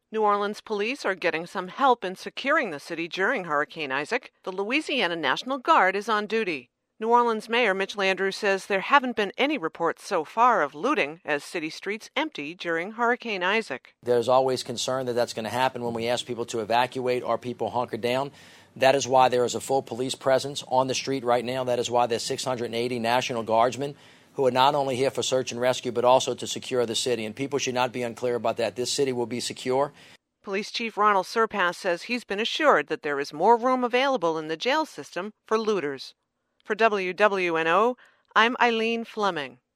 New Orleans police are getting some help in securing the city during Hurricane Isaac. The Louisiana National Guard is on duty. New Orleans Mayor Mitch Landrieu says there haven't been any reports so far of looting as city streets empty during Hurricane Isaac. There's always concern that that's going to happen when we ask people to evacuate or people hunker down. That is why there is a full police presence on the street right now. That is why there's 680 National Guardsmen who are not only here for search and rescue, but also to secure the city. And people should not be unclear about that. This city will be secure. Police Chief Ronald Surpass says he's been assured that there is more room available in the jail system for looters. For WWNO, I'm Eileen Fleming.